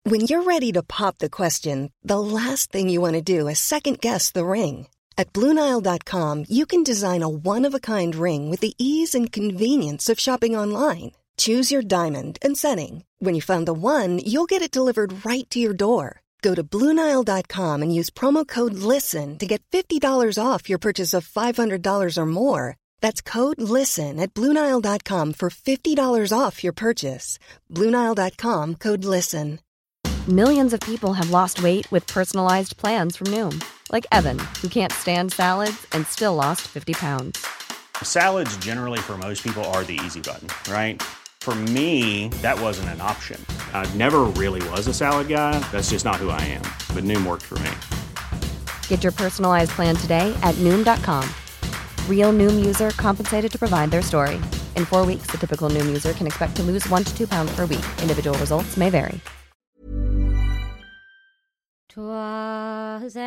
When you're ready to pop the question, the last thing you want to do is second-guess the ring. At BlueNile.com, you can design a one-of-a-kind ring with the ease and convenience of shopping online. Choose your diamond and setting. When you find the one, you'll get it delivered right to your door. Go to BlueNile.com and use promo code LISTEN to get $50 off your purchase of $500 or more. That's code LISTEN at BlueNile.com for $50 off your purchase. BlueNile.com, code LISTEN. Millions of people have lost weight with personalized plans from Noom. Like Evan, who can't stand salads and still lost 50 pounds. Salads generally for most people are the easy button, right? For me, that wasn't an option. I never really was a salad guy. That's just not who I am. But Noom worked for me. Get your personalized plan today at Noom.com. Real Noom user compensated to provide their story. In 4 weeks, the typical Noom user can expect to lose 1 to 2 pounds per week. Individual results may vary. 'Twas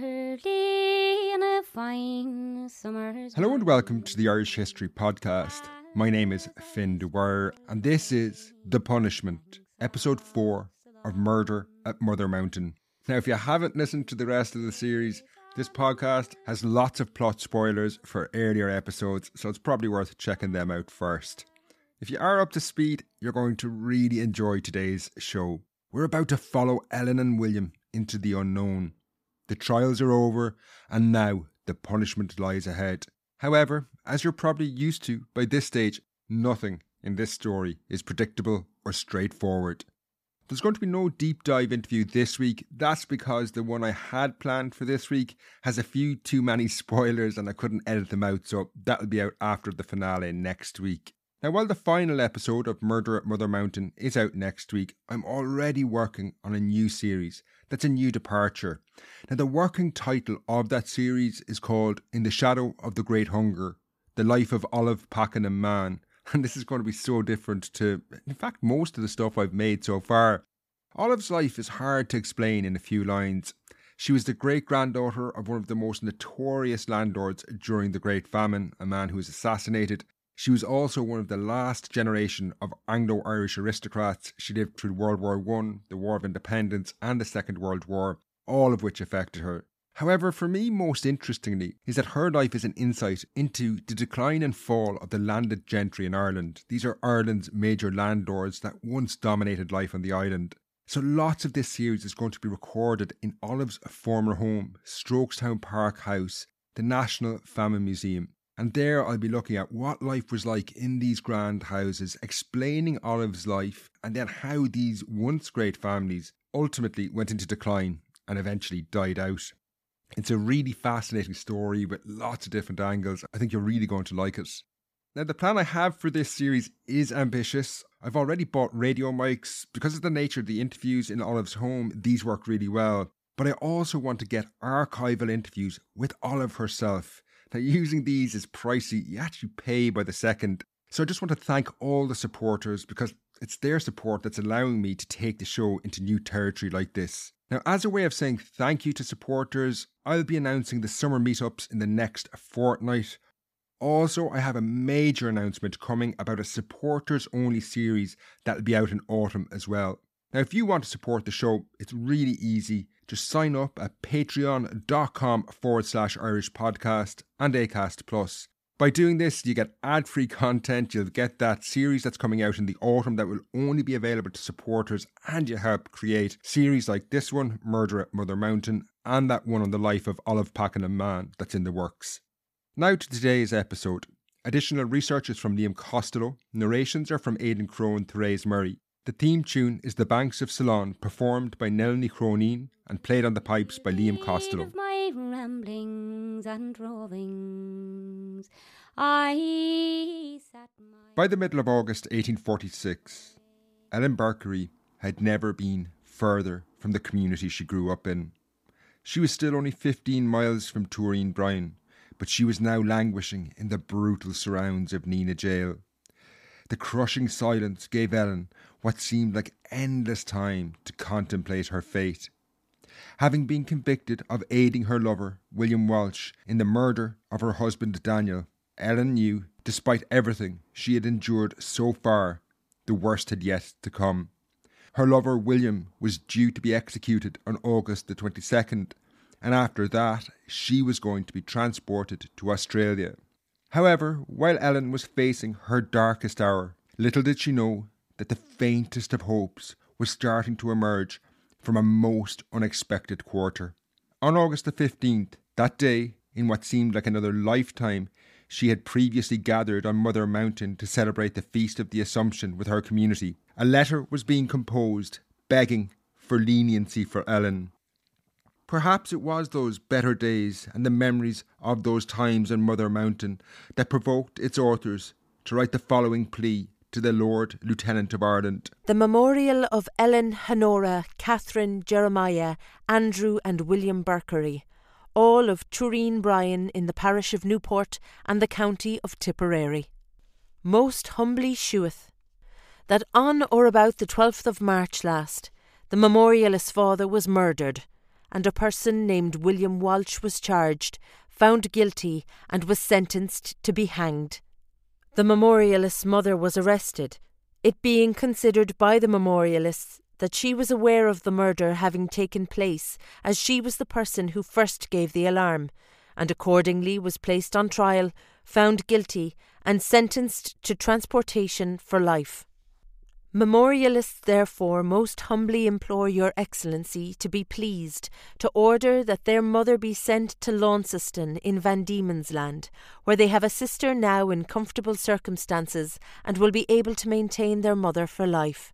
early in a fine summer's Hello and welcome to the Irish History Podcast. My name is Finn Dwyer and this is The Punishment, Episode 4 of Murder at Mother Mountain. Now, if you haven't listened to the rest of the series, this podcast has lots of plot spoilers for earlier episodes, so it's probably worth checking them out first. If you are up to speed, you're going to really enjoy today's show. We're about to follow Ellen and William into the unknown. The trials are over, and now the punishment lies ahead. However, as you're probably used to by this stage, nothing in this story is predictable or straightforward. There's going to be no deep dive interview this week. That's because the one I had planned for this week has a few too many spoilers and I couldn't edit them out, so that'll be out after the finale next week. Now, while the final episode of Murder at Mother Mountain is out next week, I'm already working on a new series that's a new departure. Now, the working title of that series is called In the Shadow of the Great Hunger, The Life of Olive Pakenham Man. And this is going to be so different to, in fact, most of the stuff I've made so far. Olive's life is hard to explain in a few lines. She was the great-granddaughter of one of the most notorious landlords during the Great Famine, a man who was assassinated. She was also one of the last generation of Anglo-Irish aristocrats. She lived through World War I, the War of Independence and the Second World War, all of which affected her. However, for me, most interestingly, is that her life is an insight into the decline and fall of the landed gentry in Ireland. These are Ireland's major landlords that once dominated life on the island. So lots of this series is going to be recorded in Olive's former home, Strokestown Park House, the National Famine Museum. And there I'll be looking at what life was like in these grand houses, explaining Olive's life and then how these once great families ultimately went into decline and eventually died out. It's a really fascinating story with lots of different angles. I think you're really going to like it. Now, the plan I have for this series is ambitious. I've already bought radio mics. Because of the nature of the interviews in Olive's home, these work really well. But I also want to get archival interviews with Olive herself. Now, using these is pricey. You actually pay by the second. So I just want to thank all the supporters because it's their support that's allowing me to take the show into new territory like this. Now, as a way of saying thank you to supporters, I'll be announcing the summer meetups in the next fortnight. Also, I have a major announcement coming about a supporters-only series that'll be out in autumn as well. Now, if you want to support the show, it's really easy. Just sign up at patreon.com/Irish Podcast and Acast Plus. By doing this, you get ad-free content, you'll get that series that's coming out in the autumn that will only be available to supporters, and you help create series like this one, Murder at Mother Mountain, and that one on the life of Olive Pakenham Man that's in the works. Now to today's episode. Additional research is from Liam Costello, narrations are from Aidan Crowe and Therese Murray. The theme tune is The Banks of Ceylon, performed by Nellie Croneen and played on the pipes by Liam Costello. Of my ramblings and rovings, I sat By the middle of August 1846, Ellen Berkery had never been further from the community she grew up in. She was still only 15 miles from Turin Bryan, but she was now languishing in the brutal surrounds of Nina Jail. The crushing silence gave Ellen what seemed like endless time to contemplate her fate. Having been convicted of aiding her lover, William Walsh, in the murder of her husband Daniel, Ellen knew, despite everything she had endured so far, the worst had yet to come. Her lover William was due to be executed on August the 22nd, and after that she was going to be transported to Australia. However, while Ellen was facing her darkest hour, little did she know that the faintest of hopes was starting to emerge from a most unexpected quarter. On August the 15th, that day, in what seemed like another lifetime, she had previously gathered on Mother Mountain to celebrate the Feast of the Assumption with her community. A letter was being composed, begging for leniency for Ellen. Perhaps it was those better days and the memories of those times on Mother Mountain that provoked its authors to write the following plea to the Lord Lieutenant of Ireland. The memorial of Ellen, Honora, Catherine, Jeremiah, Andrew and William Berkery, all of Tureen Bryan in the parish of Newport and the county of Tipperary. Most humbly sheweth that on or about the 12th of March last, the memorialist's father was murdered, and a person named William Walsh was charged, found guilty, and was sentenced to be hanged. The memorialist's mother was arrested, it being considered by the memorialists that she was aware of the murder having taken place, as she was the person who first gave the alarm, and accordingly was placed on trial, found guilty, and sentenced to transportation for life. Memorialists therefore most humbly implore your Excellency to be pleased to order that their mother be sent to Launceston in Van Diemen's Land, where they have a sister now in comfortable circumstances and will be able to maintain their mother for life.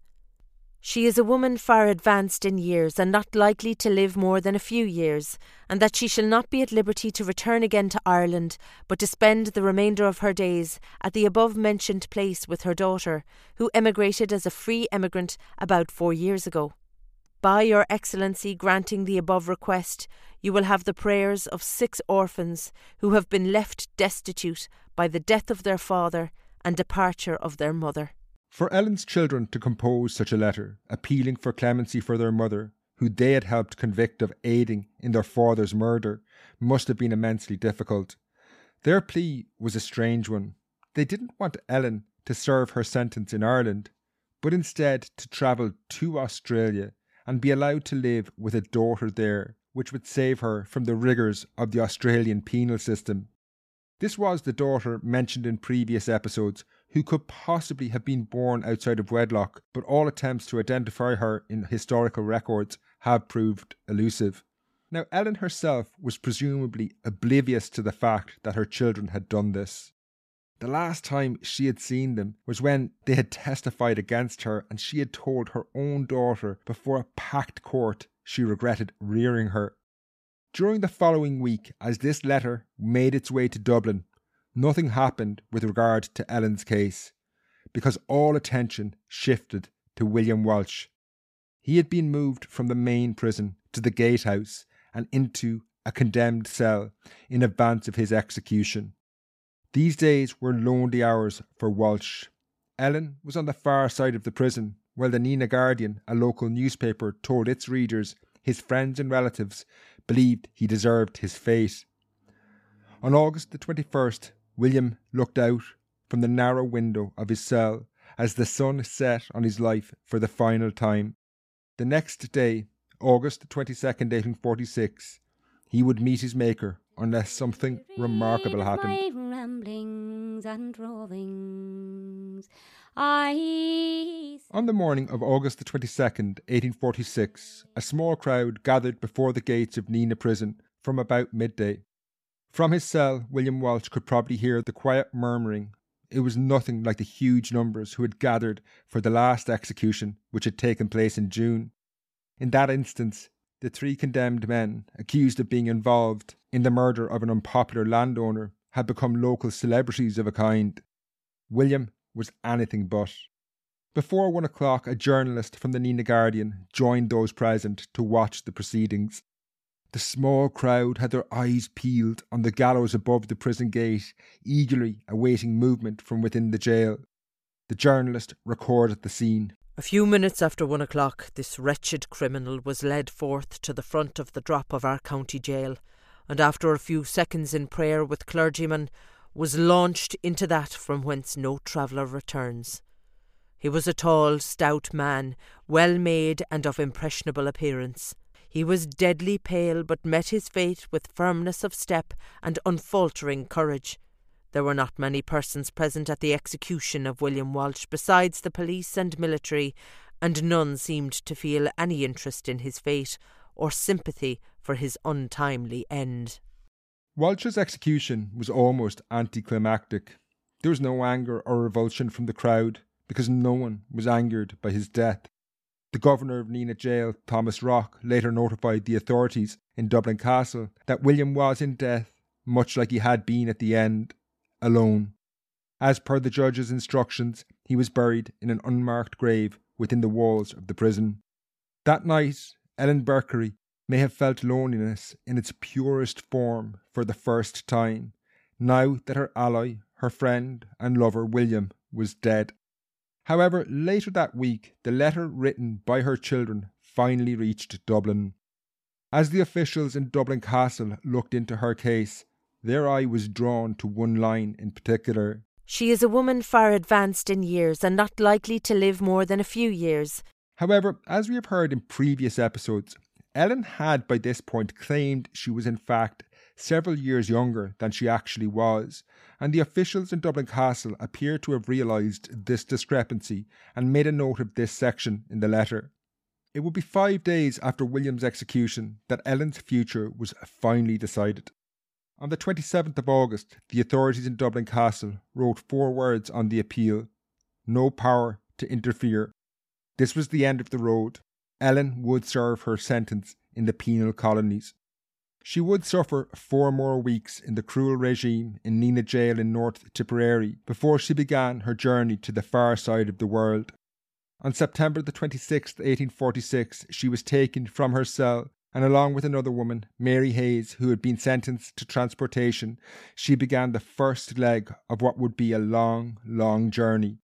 She is a woman far advanced in years and not likely to live more than a few years, and that she shall not be at liberty to return again to Ireland, but to spend the remainder of her days at the above-mentioned place with her daughter, who emigrated as a free emigrant about 4 years ago. By your Excellency granting the above request, you will have the prayers of 6 orphans who have been left destitute by the death of their father and departure of their mother. For Ellen's children to compose such a letter, appealing for clemency for their mother, who they had helped convict of aiding in their father's murder, must have been immensely difficult. Their plea was a strange one. They didn't want Ellen to serve her sentence in Ireland, but instead to travel to Australia and be allowed to live with a daughter there, which would save her from the rigours of the Australian penal system. This was the daughter mentioned in previous episodes, who could possibly have been born outside of wedlock, but all attempts to identify her in historical records have proved elusive. Now, Ellen herself was presumably oblivious to the fact that her children had done this. The last time she had seen them was when they had testified against her, and she had told her own daughter before a packed court she regretted rearing her. During the following week, as this letter made its way to Dublin, nothing happened with regard to Ellen's case, because all attention shifted to William Walsh. He had been moved from the main prison to the gatehouse and into a condemned cell in advance of his execution. These days were lonely hours for Walsh. Ellen was on the far side of the prison, while the Nenagh Guardian, a local newspaper, told its readers his friends and relatives believed he deserved his fate. On August the 21st, William looked out from the narrow window of his cell as the sun set on his life for the final time. The next day, August 22nd, 1846, he would meet his Maker unless something remarkable happened. My ramblings and rovings, On the morning of August the 22nd, 1846, a small crowd gathered before the gates of Nenagh Prison from about midday. From his cell, William Walsh could probably hear the quiet murmuring. It was nothing like the huge numbers who had gathered for the last execution, which had taken place in June. In that instance, the 3 condemned men, accused of being involved in the murder of an unpopular landowner, had become local celebrities of a kind. William was anything but. Before 1 o'clock, a journalist from the Nenagh Guardian joined those present to watch the proceedings. The small crowd had their eyes peeled on the gallows above the prison gate, eagerly awaiting movement from within the jail. The journalist recorded the scene. A few minutes after 1 o'clock, this wretched criminal was led forth to the front of the drop of our county jail, and after a few seconds in prayer with clergymen, was launched into that from whence no traveller returns. He was a tall, stout man, well-made and of impressionable appearance. He was deadly pale, but met his fate with firmness of step and unfaltering courage. There were not many persons present at the execution of William Walsh besides the police and military, and none seemed to feel any interest in his fate or sympathy for his untimely end. Walsh's execution was almost anticlimactic. There was no anger or revulsion from the crowd, because no one was angered by his death. The governor of Nenagh Jail, Thomas Rock, later notified the authorities in Dublin Castle that William was in death, much like he had been at the end, alone. As per the judge's instructions, he was buried in an unmarked grave within the walls of the prison. That night, Ellen Berkery may have felt loneliness in its purest form for the first time, now that her ally, her friend and lover William was dead. However, later that week, the letter written by her children finally reached Dublin. As the officials in Dublin Castle looked into her case, their eye was drawn to one line in particular. She is a woman far advanced in years and not likely to live more than a few years. However, as we have heard in previous episodes, Ellen had by this point claimed she was in fact several years younger than she actually was, and the officials in Dublin Castle appear to have realised this discrepancy and made a note of this section in the letter. It would be 5 days after William's execution that Ellen's future was finally decided. On the 27th of August, the authorities in Dublin Castle wrote 4 words on the appeal: no power to interfere. This was the end of the road. Ellen would serve her sentence in the penal colonies. She would suffer 4 more weeks in the cruel regime in Nenagh Jail in North Tipperary before she began her journey to the far side of the world. On September the 26th, 1846, she was taken from her cell, and along with another woman, Mary Hayes, who had been sentenced to transportation, she began the first leg of what would be a long, long journey.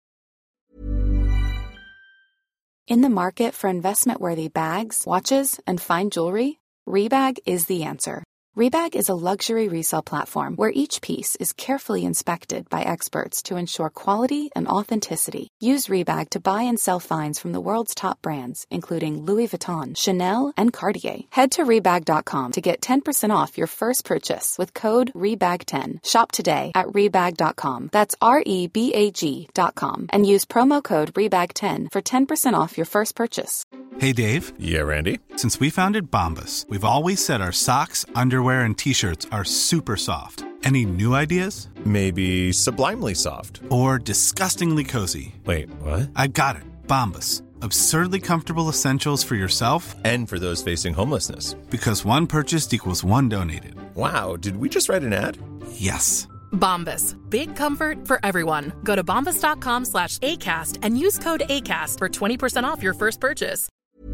In the market for investment-worthy bags, watches, and fine jewelry, Rebag is the answer. Rebag is a luxury resale platform where each piece is carefully inspected by experts to ensure quality and authenticity. Use Rebag to buy and sell finds from the world's top brands, including Louis Vuitton, Chanel, and Cartier. Head to Rebag.com to get 10% off your first purchase with code REBAG10. Shop today at Rebag.com. That's REBAG.com. And use promo code REBAG10 for 10% off your first purchase. Hey, Dave. Yeah, Randy. Since we founded Bombas, we've always said our socks, underwear, and T-shirts are super soft. Any new ideas? Maybe sublimely soft. Or disgustingly cozy. Wait, what? I got it. Bombas. Absurdly comfortable essentials for yourself and for those facing homelessness. Because one purchased equals one donated. Wow, did we just write an ad? Yes. Bombas. Big comfort for everyone. Go to bombas.com/ACAST and use code ACAST for 20% off your first purchase.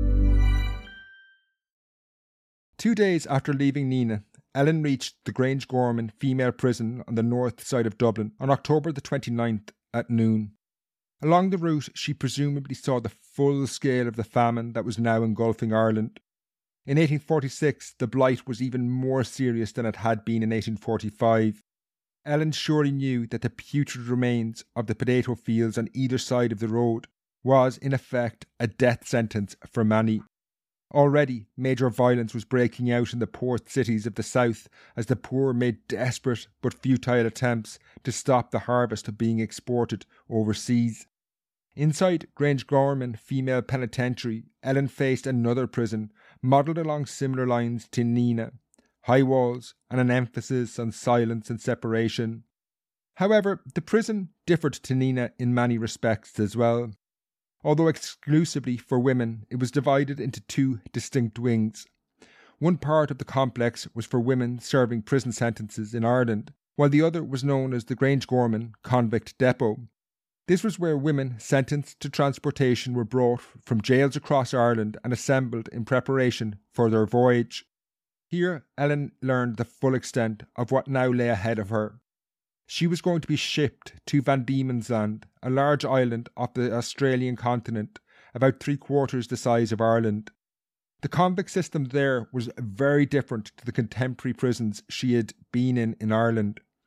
2 days after leaving Nenagh, Ellen reached the Grangegorman female prison on the north side of Dublin on October the 29th at noon. Along the route, she presumably saw the full scale of the famine that was now engulfing Ireland. In 1846, the blight was even more serious than it had been in 1845. Ellen surely knew that the putrid remains of the potato fields on either side of the road was, in effect, a death sentence for many. Already, major violence was breaking out in the port cities of the south as the poor made desperate but futile attempts to stop the harvest being exported overseas. Inside Grangegorman Female Penitentiary, Ellen faced another prison, modelled along similar lines to Nenagh: high walls and an emphasis on silence and separation. However, the prison differed to Nenagh in many respects as well. Although exclusively for women, it was divided into 2 distinct wings. One part of the complex was for women serving prison sentences in Ireland, while the other was known as the Grangegorman Convict Depot. This was where women sentenced to transportation were brought from jails across Ireland and assembled in preparation for their voyage. Here, Ellen learned the full extent of what now lay ahead of her. She was going to be shipped to Van Diemen's Land, a large island off the Australian continent, about 3/4 the size of Ireland. The convict system there was very different to the contemporary prisons she had been in Ireland.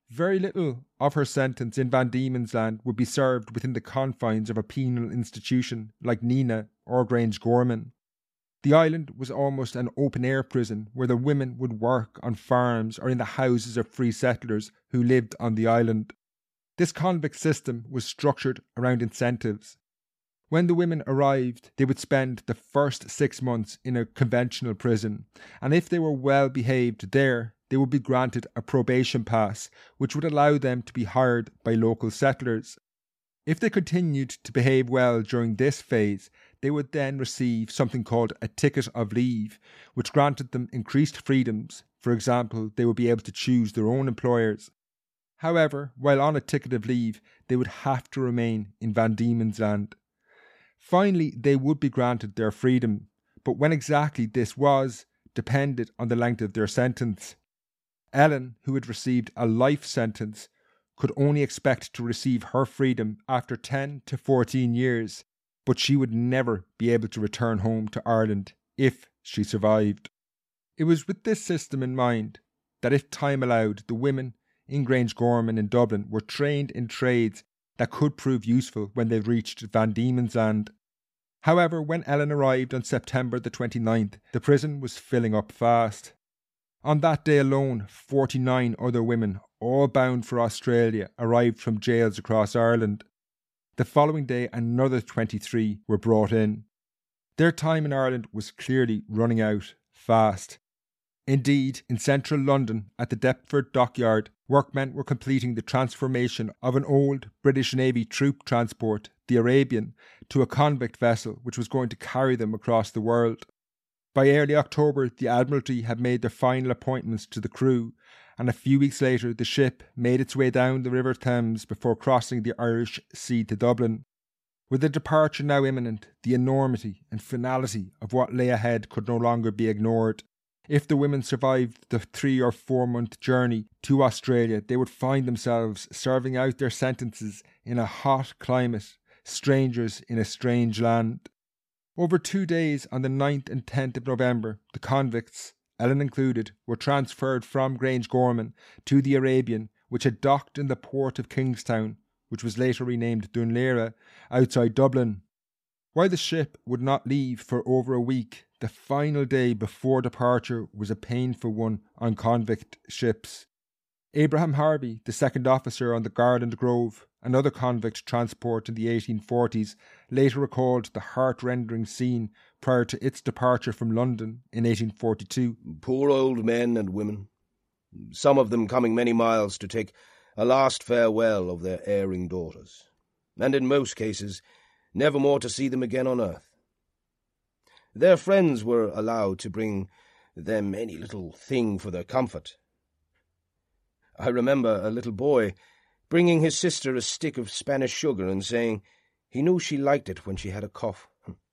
Very little of her sentence in Van Diemen's Land would be served within the confines of a penal institution like Nenagh or Grangegorman. The island was almost an open-air prison where the women would work on farms or in the houses of free settlers who lived on the island. This convict system was structured around incentives. When the women arrived, they would spend the first 6 months in a conventional prison, and if they were well behaved there, they would be granted a probation pass, which would allow them to be hired by local settlers. If they continued to behave well during this phase, they would then receive something called a ticket of leave, which granted them increased freedoms. For example, they would be able to choose their own employers. However, while on a ticket of leave, they would have to remain in Van Diemen's Land. Finally, they would be granted their freedom, but when exactly this was depended on the length of their sentence. Ellen, who had received a life sentence, could only expect to receive her freedom after 10 to 14 years, but she would never be able to return home to Ireland if she survived. It was with this system in mind that if time allowed, the women in Grangegorman in Dublin were trained in trades that could prove useful when they reached Van Diemen's Land. However, when Ellen arrived on September the 29th, the prison was filling up fast. On that day alone, 49 other women, all bound for Australia, arrived from jails across Ireland. The following day, another 23 were brought in. Their time in Ireland was clearly running out fast. Indeed, in central London, at the Deptford Dockyard, workmen were completing the transformation of an old British Navy troop transport, the Arabian, to a convict vessel which was going to carry them across the world. By early October, the Admiralty had made their final appointments to the crew, and a few weeks later the ship made its way down the River Thames before crossing the Irish Sea to Dublin. With the departure now imminent, the enormity and finality of what lay ahead could no longer be ignored. If the women survived the 3 or 4 month journey to Australia, they would find themselves serving out their sentences in a hot climate, strangers in a strange land. Over 2 days, on the 9th and 10th of November, the convicts, Ellen included, were transferred from Grangegorman to the Arabian, which had docked in the port of Kingstown, which was later renamed Dunleera, outside Dublin. While the ship would not leave for over a week, the final day before departure was a painful one on convict ships. Abraham Harvey, the second officer on the Garland Grove, another convict transport in the 1840s, later recalled the heart-rending scene prior to its departure from London in 1842. Poor old men and women, some of them coming many miles to take a last farewell of their erring daughters, and in most cases never more to see them again on earth. Their friends were allowed to bring them any little thing for their comfort. I remember a little boy bringing his sister a stick of Spanish sugar and saying he knew she liked it when she had a cough.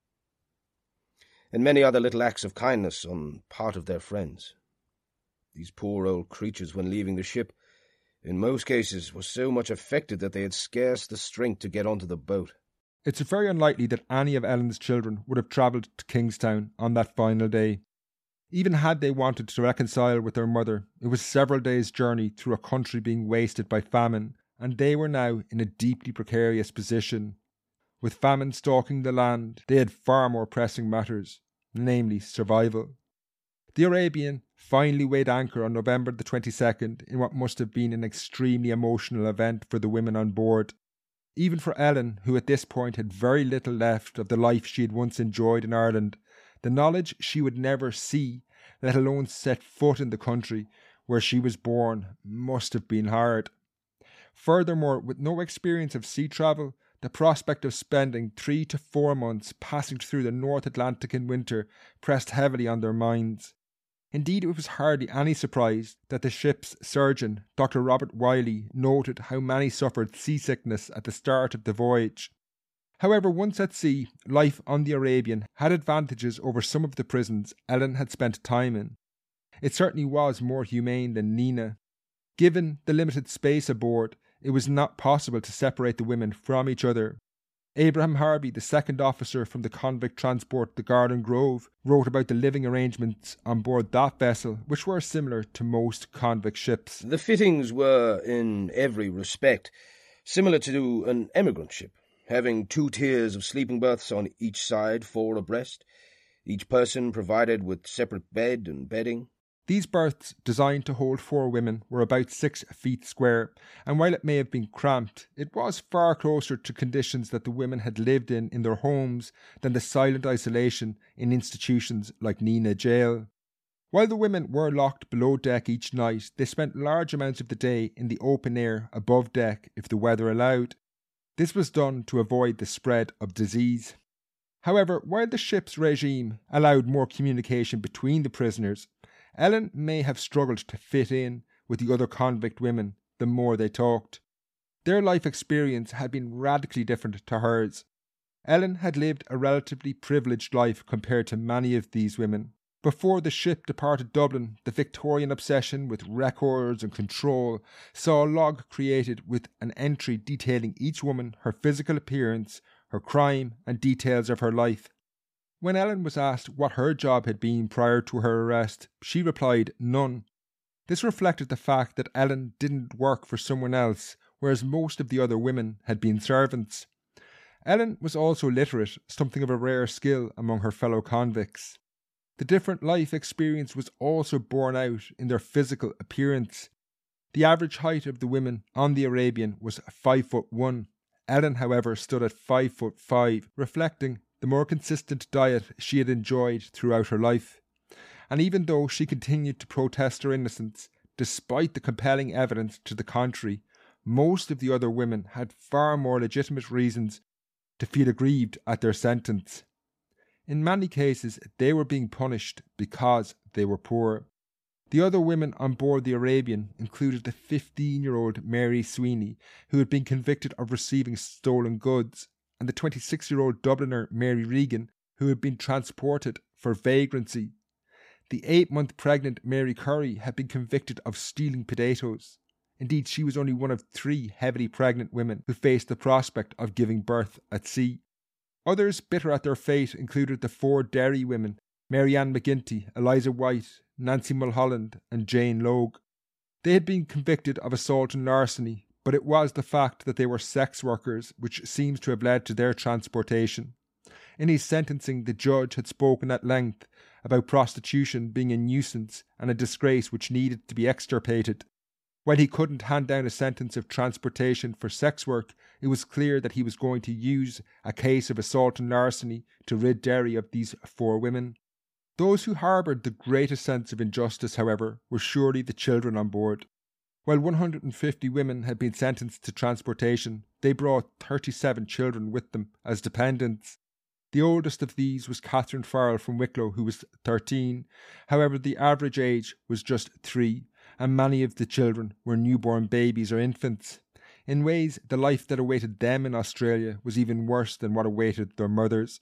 And many other little acts of kindness on part of their friends. These poor old creatures, when leaving the ship, in most cases were so much affected that they had scarce the strength to get onto the boat. It's very unlikely that any of Ellen's children would have travelled to Kingstown on that final day. Even had they wanted to reconcile with their mother, it was several days' journey through a country being wasted by famine, and they were now in a deeply precarious position. With famine stalking the land, they had far more pressing matters, namely survival. The Arabian finally weighed anchor on November the 22nd in what must have been an extremely emotional event for the women on board. Even for Ellen, who at this point had very little left of the life she had once enjoyed in Ireland, the knowledge she would never see, let alone set foot in the country where she was born, must have been hard. Furthermore, with no experience of sea travel, the prospect of spending 3 to 4 months passing through the North Atlantic in winter pressed heavily on their minds. Indeed, it was hardly any surprise that the ship's surgeon, Dr. Robert Wiley, noted how many suffered seasickness at the start of the voyage. However, once at sea, life on the Arabian had advantages over some of the prisons Ellen had spent time in. It certainly was more humane than Nenagh. Given the limited space aboard, it was not possible to separate the women from each other. Abraham Harvey, the second officer from the convict transport the Garden Grove, wrote about the living arrangements on board that vessel, which were similar to most convict ships. The fittings were, in every respect, similar to an emigrant ship, having 2 tiers of sleeping berths on each side, 4 abreast, each person provided with separate bed and bedding. These berths, designed to hold 4 women, were about 6 feet square, and while it may have been cramped, it was far closer to conditions that the women had lived in their homes than the silent isolation in institutions like Neenah Jail. While the women were locked below deck each night, they spent large amounts of the day in the open air above deck if the weather allowed. This was done to avoid the spread of disease. However, while the ship's regime allowed more communication between the prisoners, Ellen may have struggled to fit in with the other convict women the more they talked. Their life experience had been radically different to hers. Ellen had lived a relatively privileged life compared to many of these women. Before the ship departed Dublin, the Victorian obsession with records and control saw a log created with an entry detailing each woman, her physical appearance, her crime, and details of her life. When Ellen was asked what her job had been prior to her arrest, she replied, none. This reflected the fact that Ellen didn't work for someone else, whereas most of the other women had been servants. Ellen was also literate, something of a rare skill among her fellow convicts. The different life experience was also borne out in their physical appearance. The average height of the women on the Arabian was 5'1". Ellen, however, stood at 5'5", reflecting the more consistent diet she had enjoyed throughout her life. And even though she continued to protest her innocence, despite the compelling evidence to the contrary, most of the other women had far more legitimate reasons to feel aggrieved at their sentence. In many cases, they were being punished because they were poor. The other women on board the Arabian included the 15-year-old Mary Sweeney, who had been convicted of receiving stolen goods, and the 26-year-old Dubliner Mary Regan, who had been transported for vagrancy. The 8-month pregnant Mary Curry had been convicted of stealing potatoes. Indeed, she was only one of 3 heavily pregnant women who faced the prospect of giving birth at sea. Others bitter at their fate included the 4 Derry women, Mary Ann McGinty, Eliza White, Nancy Mulholland and Jane Logue. They had been convicted of assault and larceny, but it was the fact that they were sex workers which seems to have led to their transportation. In his sentencing, the judge had spoken at length about prostitution being a nuisance and a disgrace which needed to be extirpated. While he couldn't hand down a sentence of transportation for sex work, it was clear that he was going to use a case of assault and larceny to rid Derry of these 4 women. Those who harboured the greatest sense of injustice, however, were surely the children on board. While 150 women had been sentenced to transportation, they brought 37 children with them as dependents. The oldest of these was Catherine Farrell from Wicklow, who was 13. However, the average age was just 3, and many of the children were newborn babies or infants. In ways, the life that awaited them in Australia was even worse than what awaited their mothers.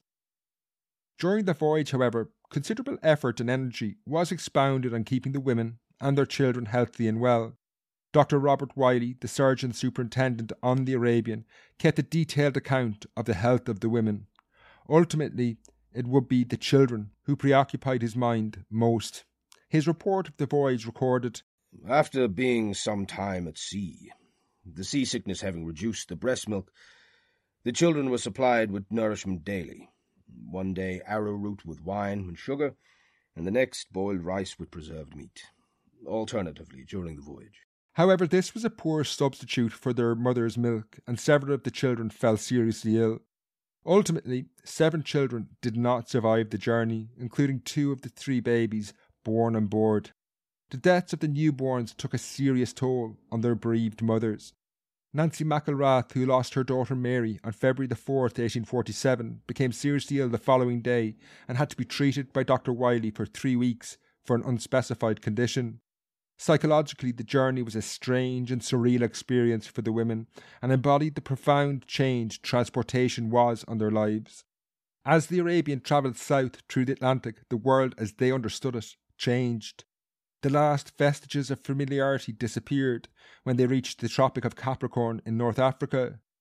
During the voyage, however, considerable effort and energy was expounded on keeping the women and their children healthy and well. Dr. Robert Wiley, the surgeon superintendent on the Arabian, kept a detailed account of the health of the women. Ultimately, it would be the children who preoccupied his mind most. His report of the voyage recorded, "After being some time at sea, the seasickness having reduced the breast milk, the children were supplied with nourishment daily. One day arrowroot with wine and sugar, and the next boiled rice with preserved meat, alternatively during the voyage." However, this was a poor substitute for their mother's milk, and several of the children fell seriously ill. Ultimately, 7 children did not survive the journey, including 2 of the 3 babies born on board. The deaths of the newborns took a serious toll on their bereaved mothers. Nancy McElrath, who lost her daughter Mary on February 4th, 1847, became seriously ill the following day and had to be treated by Dr. Wiley for 3 weeks for an unspecified condition. Psychologically, the journey was a strange and surreal experience for the women and embodied the profound change transportation was on their lives. As the Arabian travelled south through the Atlantic, the world as they understood it changed. The last vestiges of familiarity disappeared when they reached the Tropic of Capricorn in North Africa.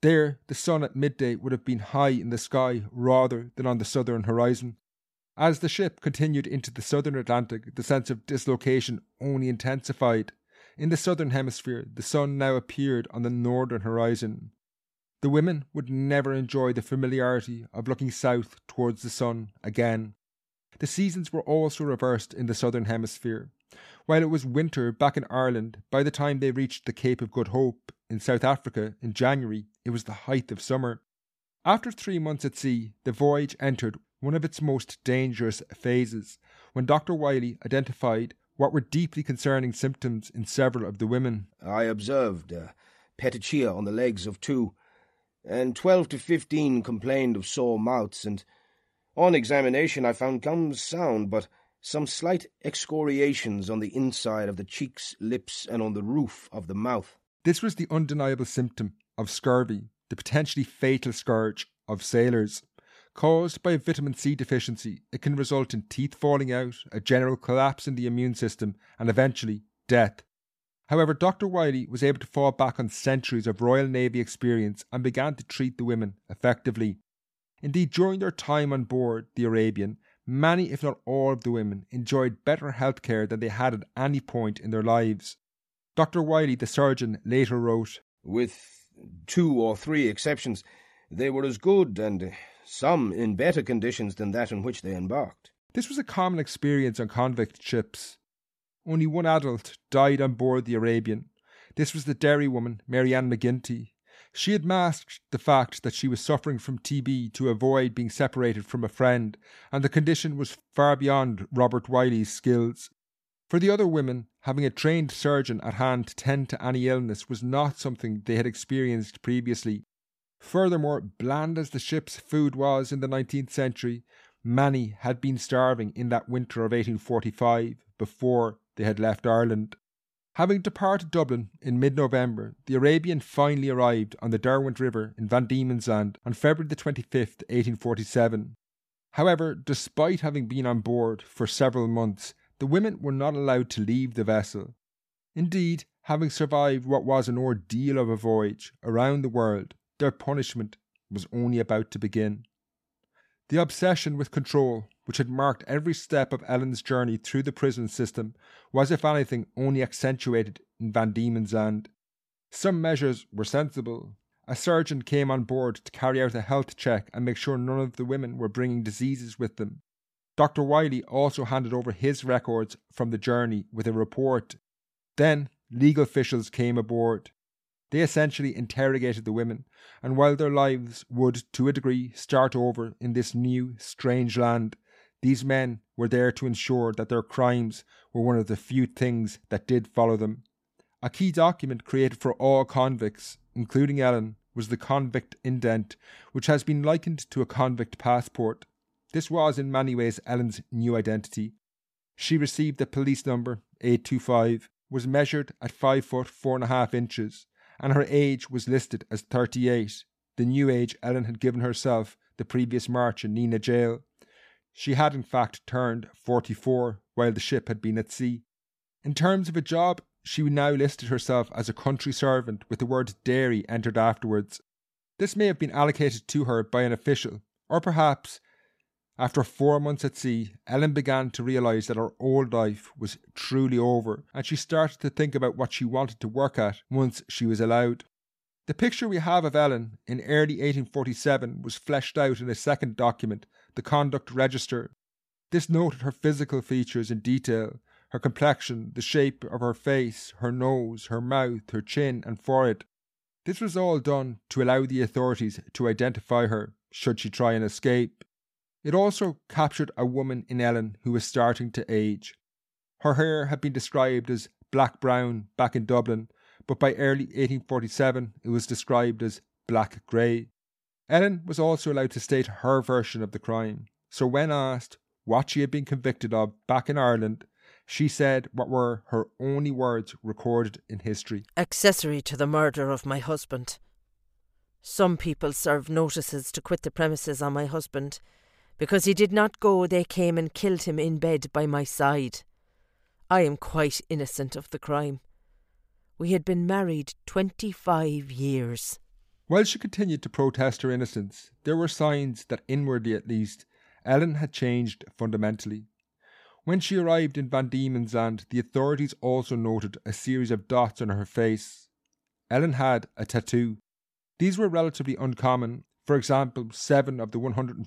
There, the sun at midday would have been high in the sky rather than on the southern horizon. As the ship continued into the southern Atlantic, the sense of dislocation only intensified. In the southern hemisphere, the sun now appeared on the northern horizon. The women would never enjoy the familiarity of looking south towards the sun again. The seasons were also reversed in the southern hemisphere. While it was winter back in Ireland, by the time they reached the Cape of Good Hope in South Africa in January, it was the height of summer. After 3 months at sea, the voyage entered one of its most dangerous phases, when Dr. Wiley identified what were deeply concerning symptoms in several of the women. I observed petechia on the legs of 2, and 12 to 15 complained of sore mouths, and on examination I found gums sound, but some slight excoriations on the inside of the cheeks, lips, and on the roof of the mouth. This was the undeniable symptom of scurvy, the potentially fatal scourge of sailors. Caused by a vitamin C deficiency, it can result in teeth falling out, a general collapse in the immune system, and eventually death. However, Dr. Wiley was able to fall back on centuries of Royal Navy experience and began to treat the women effectively. Indeed, during their time on board the Arabian, many, if not all, of the women enjoyed better health care than they had at any point in their lives. Dr. Wiley, the surgeon, later wrote, "With 2 or 3 exceptions, they were as good and some in better conditions than that in which they embarked." This was a common experience on convict ships. Only 1 adult died on board the Arabian. This was the Derry woman, Mary Ann McGinty. She had masked the fact that she was suffering from TB to avoid being separated from a friend, and the condition was far beyond Robert Wiley's skills. For the other women, having a trained surgeon at hand to tend to any illness was not something they had experienced previously. Furthermore, bland as the ship's food was in the 19th century, many had been starving in that winter of 1845 before they had left Ireland. Having departed Dublin in mid-November, the Arabian finally arrived on the Derwent River in Van Diemen's Land on February the 25th, 1847. However, despite having been on board for several months, the women were not allowed to leave the vessel. Indeed, having survived what was an ordeal of a voyage around the world, their punishment was only about to begin. The obsession with control, which had marked every step of Ellen's journey through the prison system, was, if anything, only accentuated in Van Diemen's Land. Some measures were sensible. A surgeon came on board to carry out a health check and make sure none of the women were bringing diseases with them. Dr. Wiley also handed over his records from the journey with a report. Then legal officials came aboard. They essentially interrogated the women, and while their lives would, to a degree, start over in this new, strange land, these men were there to ensure that their crimes were one of the few things that did follow them. A key document created for all convicts, including Ellen, was the convict indent, which has been likened to a convict passport. This was in many ways Ellen's new identity. She received the police number 825, was measured at 5 foot 4.5 inches, and her age was listed as 38, the new age Ellen had given herself the previous March in Neenah jail. She had in fact turned 44 while the ship had been at sea. In terms of a job, she now listed herself as a country servant with the word dairy entered afterwards. This may have been allocated to her by an official, or perhaps, after 4 months at sea, Ellen began to realise that her old life was truly over, and she started to think about what she wanted to work at once she was allowed. The picture we have of Ellen in early 1847 was fleshed out in a second document, the Conduct Register. This noted her physical features in detail, her complexion, the shape of her face, her nose, her mouth, her chin and forehead. This was all done to allow the authorities to identify her, should she try and escape. It also captured a woman in Ellen who was starting to age. Her hair had been described as black-brown back in Dublin, but by early 1847 it was described as black-grey. Ellen was also allowed to state her version of the crime, so when asked what she had been convicted of back in Ireland, she said what were her only words recorded in history. "Accessory to the murder of my husband. Some people served notices to quit the premises on my husband. Because he did not go, they came and killed him in bed by my side. I am quite innocent of the crime. We had been married 25 years. While she continued to protest her innocence, there were signs that inwardly at least, Ellen had changed fundamentally. When she arrived in Van Diemen's Land, the authorities also noted a series of dots on her face. Ellen had a tattoo. These were relatively uncommon. For example, 7 of the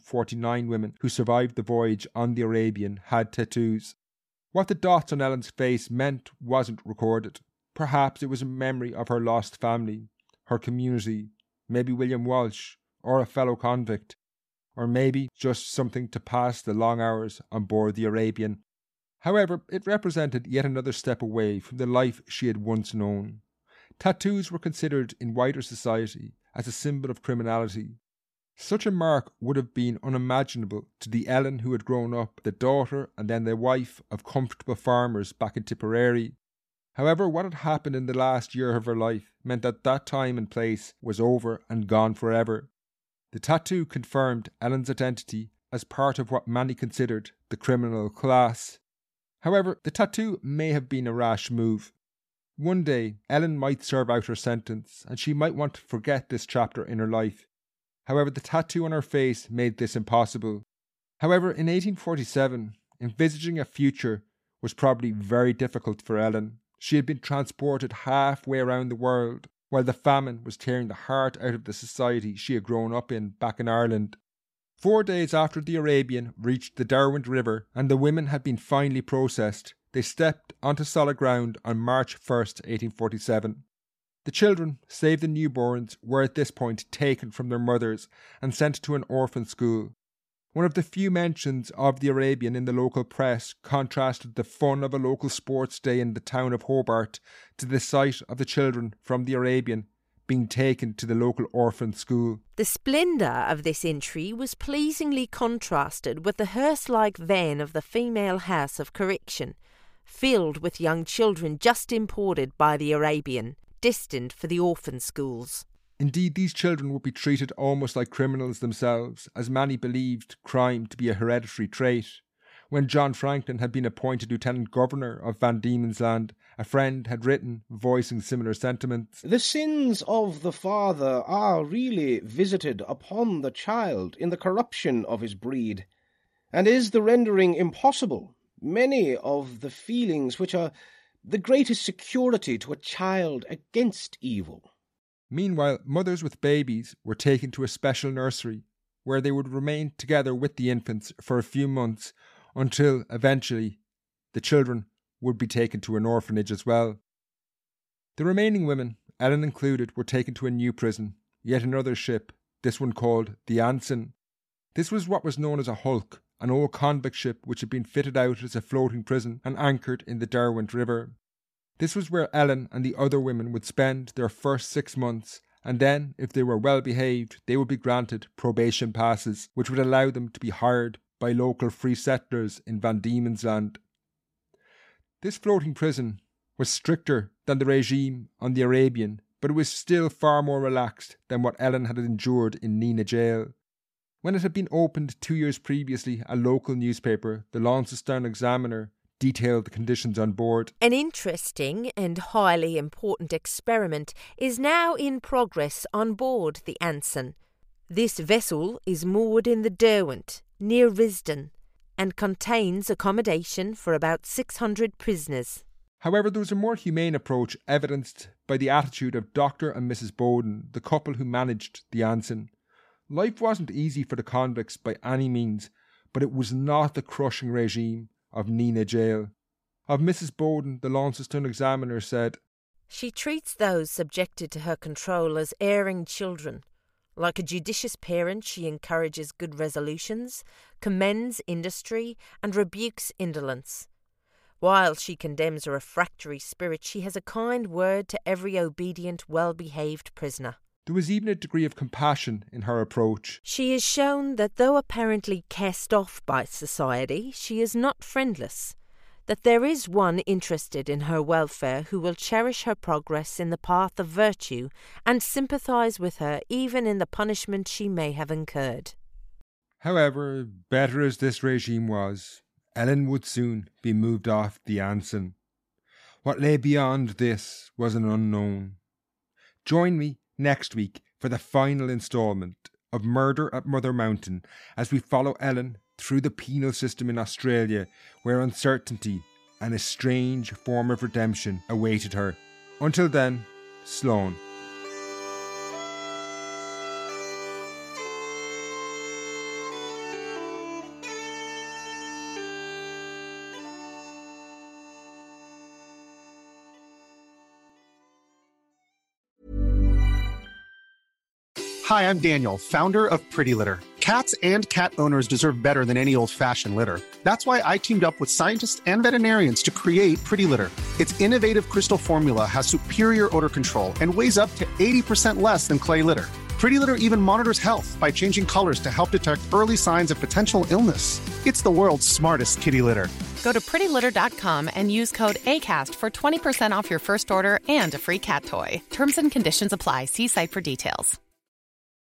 149 women who survived the voyage on the Arabian had tattoos. What the dots on Ellen's face meant wasn't recorded. Perhaps it was a memory of her lost family, her community, maybe William Walsh, or a fellow convict, or maybe just something to pass the long hours on board the Arabian. However, it represented yet another step away from the life she had once known. Tattoos were considered in wider society as a symbol of criminality. Such a mark would have been unimaginable to the Ellen who had grown up the daughter and then the wife of comfortable farmers back in Tipperary. However, what had happened in the last year of her life meant that that time and place was over and gone forever. The tattoo confirmed Ellen's identity as part of what many considered the criminal class. However, the tattoo may have been a rash move. One day, Ellen might serve out her sentence, and she might want to forget this chapter in her life. However, the tattoo on her face made this impossible. However, in 1847, envisaging a future was probably very difficult for Ellen. She had been transported halfway around the world, while the famine was tearing the heart out of the society she had grown up in back in Ireland. 4 days after the Arabian reached the Derwent River and the women had been finally processed, they stepped onto solid ground on March 1st, 1847. The children, save the newborns, were at this point taken from their mothers and sent to an orphan school. One of the few mentions of the Arabian in the local press contrasted the fun of a local sports day in the town of Hobart to the sight of the children from the Arabian being taken to the local orphan school. The splendour of this entry was pleasingly contrasted with the hearse-like van of the female house of correction, filled with young children just imported by the Arabian, destined for the orphan schools. Indeed, these children would be treated almost like criminals themselves, as many believed crime to be a hereditary trait. When John Franklin had been appointed Lieutenant Governor of Van Diemen's Land, a friend had written, voicing similar sentiments. The sins of the father are really visited upon the child in the corruption of his breed, and is the rendering impossible many of the feelings which are the greatest security to a child against evil. Meanwhile, mothers with babies were taken to a special nursery, where they would remain together with the infants for a few months until, eventually, the children would be taken to an orphanage as well. The remaining women, Ellen included, were taken to a new prison, yet another ship, this one called the Anson. This was what was known as a hulk, an old convict ship which had been fitted out as a floating prison and anchored in the Derwent River. This was where Ellen and the other women would spend their first 6 months, and then, if they were well behaved, they would be granted probation passes, which would allow them to be hired by local free settlers in Van Diemen's Land. This floating prison was stricter than the regime on the Arabian, but it was still far more relaxed than what Ellen had endured in Nenagh Jail. When it had been opened 2 years previously, a local newspaper, the Launceston Examiner, detailed the conditions on board. An interesting and highly important experiment is now in progress on board the Anson. This vessel is moored in the Derwent, near Risdon, and contains accommodation for about 600 prisoners. However, there was a more humane approach evidenced by the attitude of Dr. and Mrs. Bowden, the couple who managed the Anson. Life wasn't easy for the convicts by any means, but it was not the crushing regime of Nenagh Jail. Of Mrs. Bowden, the Launceston Examiner said, "She treats those subjected to her control as erring children. Like a judicious parent, she encourages good resolutions, commends industry, and rebukes indolence. While she condemns a refractory spirit, she has a kind word to every obedient, well-behaved prisoner." There was even a degree of compassion in her approach. She is shown that though apparently cast off by society, she is not friendless, that there is one interested in her welfare who will cherish her progress in the path of virtue and sympathise with her even in the punishment she may have incurred. However, better as this regime was, Ellen would soon be moved off the Anson. What lay beyond this was an unknown. Join me next week for the final instalment of Murder at Mother Mountain as we follow Ellen through the penal system in Australia, where uncertainty and a strange form of redemption awaited her. Until then, Sloan. Hi, I'm Daniel, founder of Pretty Litter. Cats and cat owners deserve better than any old-fashioned litter. That's why I teamed up with scientists and veterinarians to create Pretty Litter. Its innovative crystal formula has superior odor control and weighs up to 80% less than clay litter. Pretty Litter even monitors health by changing colors to help detect early signs of potential illness. It's the world's smartest kitty litter. Go to prettylitter.com and use code ACAST for 20% off your first order and a free cat toy. Terms and conditions apply. See site for details.